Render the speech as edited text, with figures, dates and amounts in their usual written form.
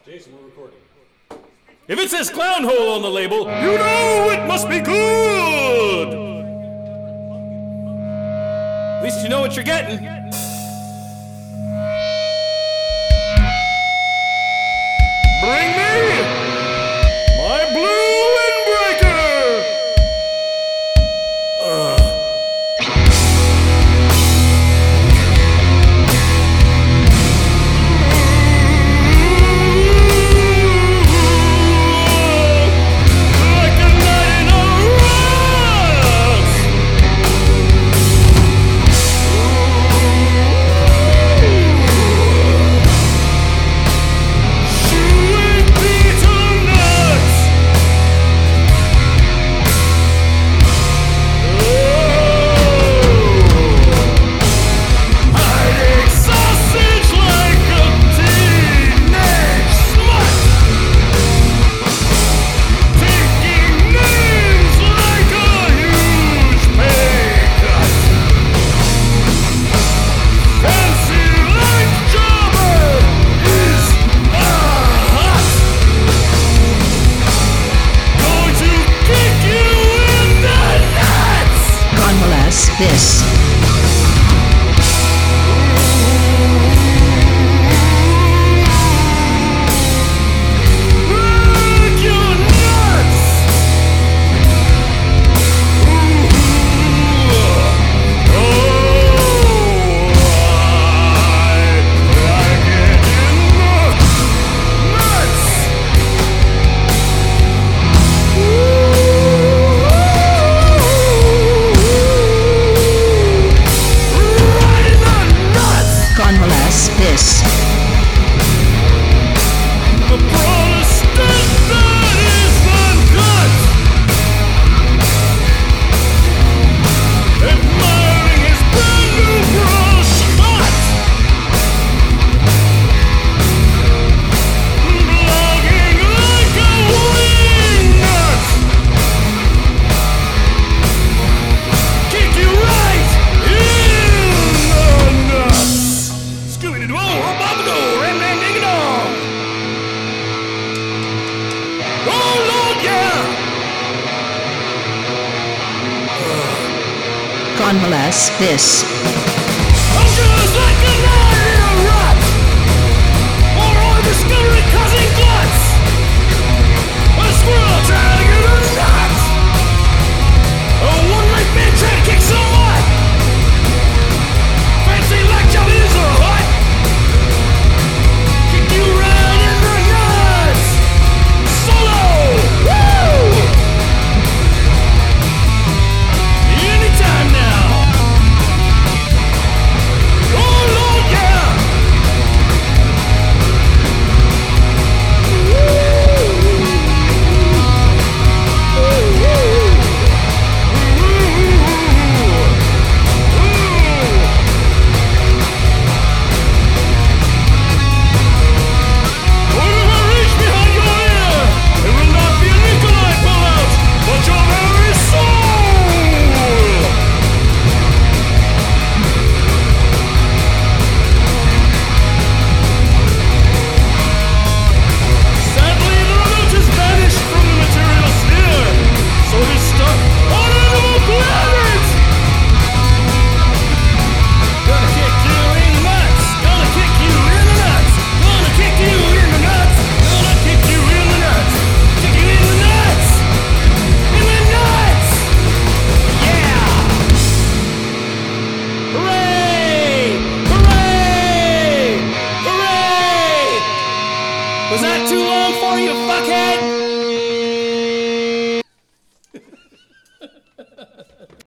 Jason, we're recording. If it says clown hole on the label, you know it must be good! At least you know what you're getting. Bring me my blue windbreaker! Like a knight in a rocks! Chewing beetle nuts! Hiding sausage like a teenage slut! Taking names like a huge pay cut! Fancy like jobber is hot! Going to kick you in the nuts! Convalesce this. Break your nuts! Oh, I like it in the nuts! Right in the nuts! Convalesce this. The Protestant that is uncut, admiring his brand new brush cut, blogging like a wingnut, kick you right in the nuts. Scooby-Doo, Bob-a-doo, ram-dam-ding-a-dong. Oh Lord, yeah! Convalesce this.